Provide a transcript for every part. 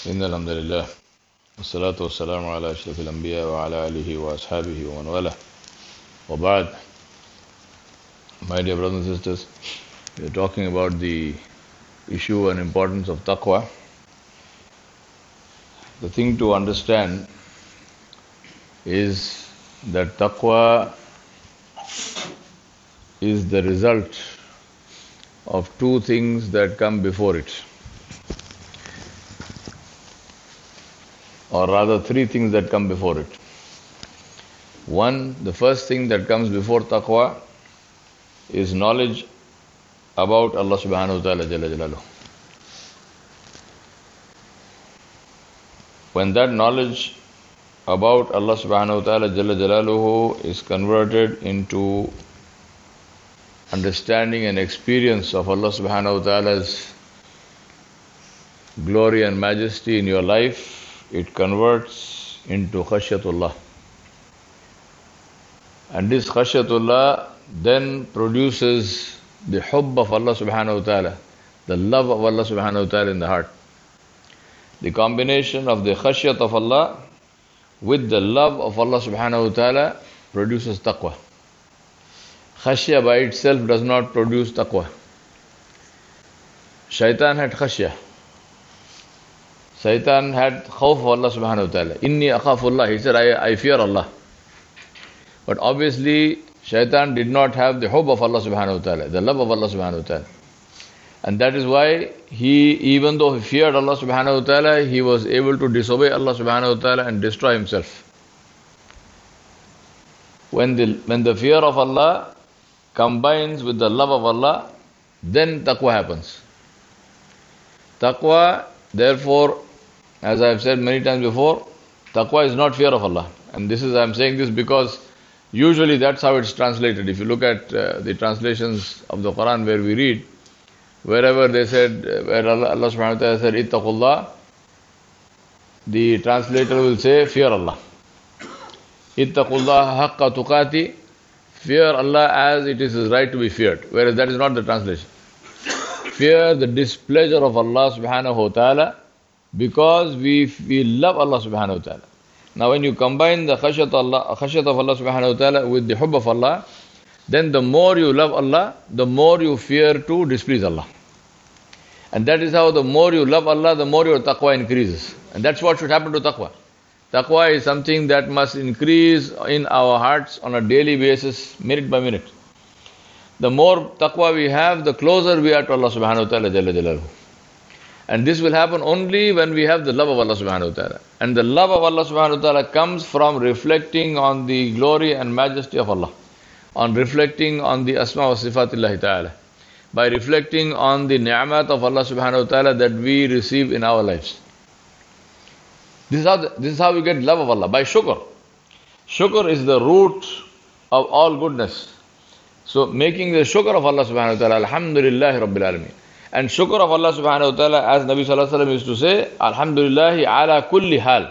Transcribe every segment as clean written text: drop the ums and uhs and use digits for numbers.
إن الحمد لله والصلاة والسلام على أشرف الأنبياء وعلى آله وأصحابه ومن والاه وبعد. My dear brothers and sisters, we are talking about the issue and importance of taqwa. The thing to understand is that taqwa is the result of two things that come before it, or rather three things that come before it. One, the first thing that comes before taqwa is knowledge about Allah subhanahu wa ta'ala jalla jalaluhu. When that knowledge about Allah subhanahu wa ta'ala jalla jalaluhu is converted into understanding and experience of Allah subhanahu wa ta'ala's glory and majesty in your life, it converts into khashyatullah. And this khashyatullah then produces the hubb of Allah subhanahu wa ta'ala, the love of Allah subhanahu wa ta'ala in the heart. The combination of the khashyat of Allah with the love of Allah subhanahu wa ta'ala produces taqwa. Khashya by itself does not produce taqwa. Shaitan had khashya. Shaitan had khawf of Allah subhanahu wa ta'ala. Inni akhafullah. He said, I fear Allah. But obviously, Shaitan did not have the hope of Allah subhanahu wa ta'ala, the love of Allah subhanahu wa ta'ala. And that is why even though he feared Allah subhanahu wa ta'ala, he was able to disobey Allah subhanahu wa ta'ala and destroy himself. When the fear of Allah combines with the love of Allah, then taqwa happens. Taqwa, therefore, as I have said many times before, taqwa is not fear of Allah. And I am saying this because usually that's how it's translated. If you look at the translations of the Quran where we read, wherever they said, where Allah subhanahu wa ta'ala said, ittaqullah, the translator will say, fear Allah. Ittaqullah haqqa tuqati, fear Allah as it is His right to be feared. Whereas that is not the translation. Fear the displeasure of Allah subhanahu wa ta'ala because we love Allah subhanahu wa ta'ala. Now when you combine the khashyat of Allah subhanahu wa ta'ala with the hubb of Allah, then the more you love Allah, the more you fear to displease Allah. And that is how the more you love Allah, the more your taqwa increases. And that's what should happen to taqwa. Taqwa is something that must increase in our hearts on a daily basis, minute by minute. The more taqwa we have, the closer we are to Allah subhanahu wa ta'ala jalla jalaluhu. And this will happen only when we have the love of Allah subhanahu wa ta'ala. And the love of Allah subhanahu wa ta'ala comes from reflecting on the glory and majesty of Allah, on reflecting on the asma wa sifatillahi ta'ala, by reflecting on the ni'mat of Allah subhanahu wa ta'ala that we receive in our lives. This is how we get love of Allah, by shukr. Shukr is the root of all goodness. So making the shukr of Allah subhanahu wa ta'ala, alhamdulillahi rabbil alameen. And shukr of Allah subhanahu wa ta'ala, as Nabi sallallahu alayhi wa sallam used to say, alhamdulillahi ala kulli hal.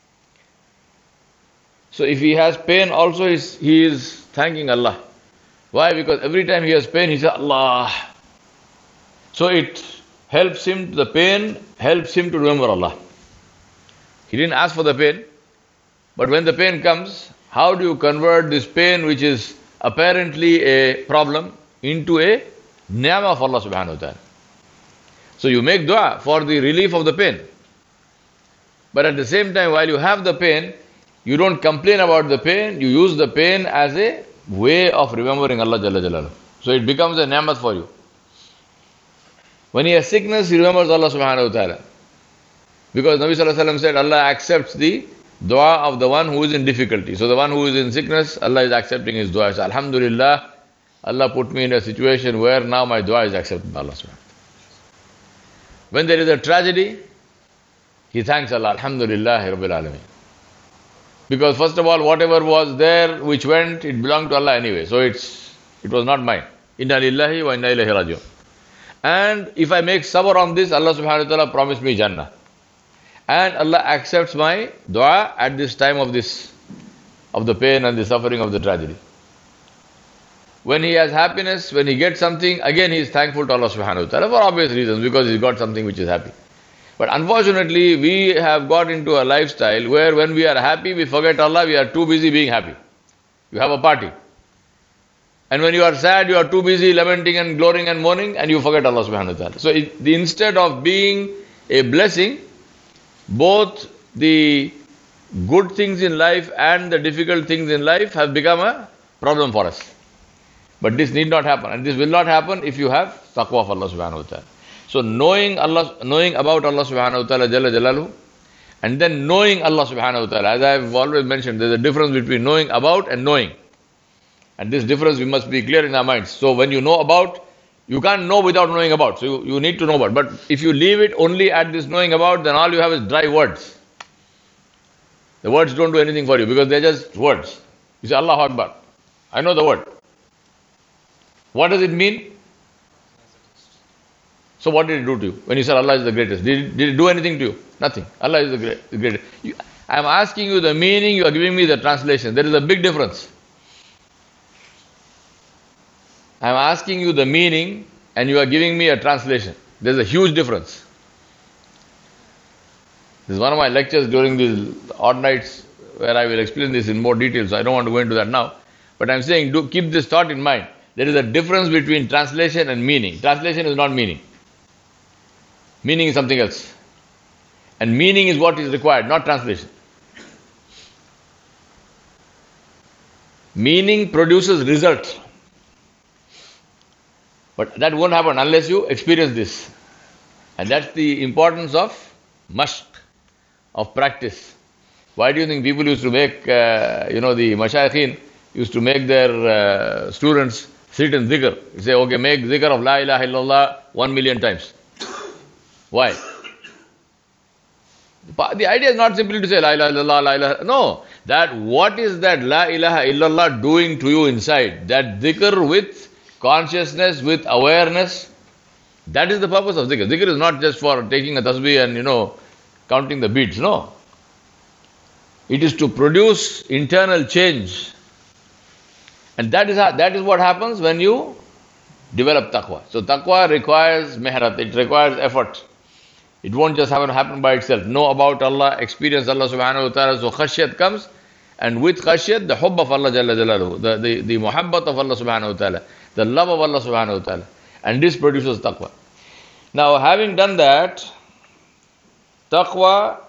So if he has pain also, he is thanking Allah. Why? Because every time he has pain, he says Allah. So it helps him, the pain helps him to remember Allah. He didn't ask for the pain, but when the pain comes, how do you convert this pain, which is apparently a problem, into a ni'mah of Allah subhanahu wa ta'ala? So you make dua for the relief of the pain. But at the same time, while you have the pain, you don't complain about the pain, you use the pain as a way of remembering Allah jalla jalaluhu. So it becomes a ni'mat for you. When he has sickness, he remembers Allah subhanahu wa ta'ala. Because Nabi sallallahu alayhi wa sallam said, Allah accepts the dua of the one who is in difficulty. So the one who is in sickness, Allah is accepting his dua. So alhamdulillah, Allah put me in a situation where now my dua is accepted by Allah subhanahu wa ta'ala. When there is a tragedy, he thanks Allah, alhamdulillah rabbil alameen. Because first of all, whatever was there which went, it belonged to Allah anyway. So it was not mine. Inna lillahi wa inna ilayhi rajiun. And if I make sabr on this, Allah subhanahu wa ta'ala promised me Jannah. And Allah accepts my dua at this time of the pain and the suffering of the tragedy. When he has happiness, when he gets something, again he is thankful to Allah subhanahu wa ta'ala for obvious reasons, because he got something which is happy. But unfortunately, we have got into a lifestyle where when we are happy, we forget Allah, we are too busy being happy. You have a party. And when you are sad, you are too busy lamenting and glorying and mourning, and you forget Allah subhanahu wa ta'ala. So instead of being a blessing, both the good things in life and the difficult things in life have become a problem for us. But this need not happen, and this will not happen if you have taqwa of Allah subhanahu wa ta'ala. So knowing about Allah subhanahu wa ta'ala Jalla Jalaluhu, and then knowing Allah subhanahu wa ta'ala. As I have always mentioned, there is a difference between knowing about and knowing. And this difference we must be clear in our minds. So when you know about, you can't know without knowing about. So you need to know about. But if you leave it only at this knowing about, then all you have is dry words. The words don't do anything for you because they're just words. You say Allahu Akbar. I know the word. What does it mean? So what did it do to you? When you said Allah is the greatest, did it do anything to you? Nothing. Allah is the greatest. I am asking you the meaning, you are giving me the translation. There is a big difference. I am asking you the meaning and you are giving me a translation. There is a huge difference. This is one of my lectures during these odd nights where I will explain this in more detail, so I don't want to go into that now. But I am saying, keep this thought in mind. There is a difference between translation and meaning. Translation is not meaning. Meaning is something else. And meaning is what is required, not translation. Meaning produces result. But that won't happen unless you experience this. And that's the importance of mashq, of practice. Why do you think people used to make, the mashayikhin used to make their students sit in dhikr? You say, okay, make dhikr of La ilaha illallah 1,000,000 times. Why? The idea is not simply to say La ilaha illallah, La ilaha. No. What is that La ilaha illallah doing to you inside? That dhikr with consciousness, with awareness. That is the purpose of dhikr. Dhikr is not just for taking a tasbih and, counting the beads. No. It is to produce internal change. And that is what happens when you develop taqwa. So taqwa requires mehrat, it requires effort. It won't just happen by itself. Know about Allah, experience Allah subhanahu wa ta'ala. So khashyat comes, and with khashyat, the hubb of Allah Jalla Jalaluhu, the muhabbat of Allah subhanahu wa ta'ala, the love of Allah subhanahu wa ta'ala. And this produces taqwa. Now, having done that, taqwa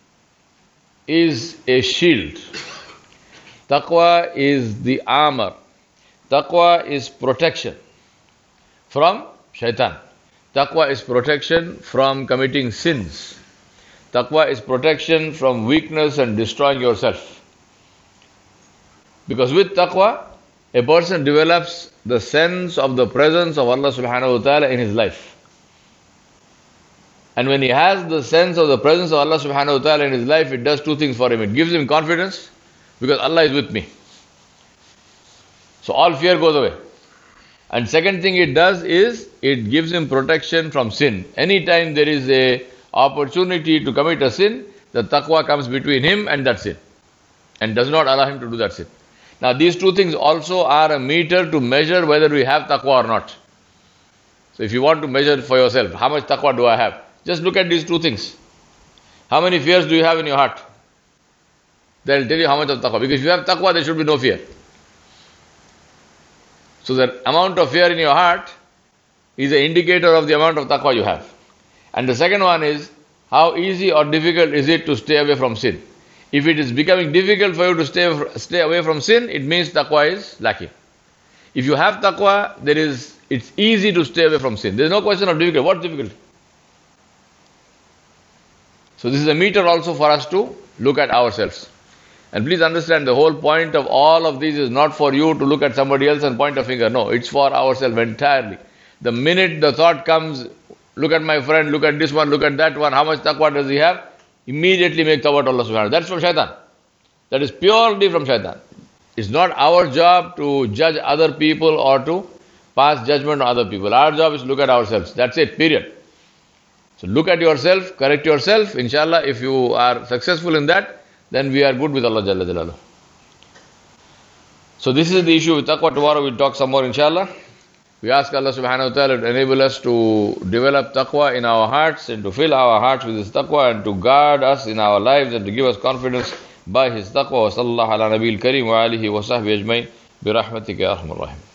is a shield. Taqwa is the armor. Taqwa is protection from shaitan. Taqwa is protection from committing sins. Taqwa is protection from weakness and destroying yourself. Because with taqwa, a person develops the sense of the presence of Allah subhanahu wa ta'ala in his life. And when he has the sense of the presence of Allah subhanahu wa ta'ala in his life, it does two things for him. It gives him confidence because Allah is with me. So all fear goes away. And second thing it does is, it gives him protection from sin. Anytime there is a opportunity to commit a sin, the taqwa comes between him and that sin, and does not allow him to do that sin. Now these two things also are a meter to measure whether we have taqwa or not. So if you want to measure for yourself, how much taqwa do I have? Just look at these two things. How many fears do you have in your heart? They'll tell you how much of taqwa. Because if you have taqwa, there should be no fear. So the amount of fear in your heart is an indicator of the amount of taqwa you have. And the second one is, how easy or difficult is it to stay away from sin? If it is becoming difficult for you to stay away from sin, it means taqwa is lacking. If you have taqwa, it's easy to stay away from sin. There is no question of difficulty. What's difficult? So this is a meter also for us to look at ourselves. And please understand, the whole point of all of these is not for you to look at somebody else and point a finger. No, it's for ourselves entirely. The minute the thought comes, look at my friend, look at this one, look at that one, how much taqwa does he have? Immediately make tawbah to Allah subhanahu wa ta'ala. That's from shaitan. That is purely from shaitan. It's not our job to judge other people or to pass judgment on other people. Our job is to look at ourselves. That's it, period. So look at yourself, correct yourself. Inshallah, if you are successful in that, then we are good with Allah Jalla Jalaluhu. So this is the issue with taqwa. Tomorrow we'll talk some more, inshallah. We ask Allah subhanahu wa ta'ala to enable us to develop taqwa in our hearts and to fill our hearts with His taqwa and to guard us in our lives and to give us confidence by His taqwa. Wa sallallahu ala nabil kareem wa alihi wa sahbihi ajmain bi rahmatika ya arhamar rahim.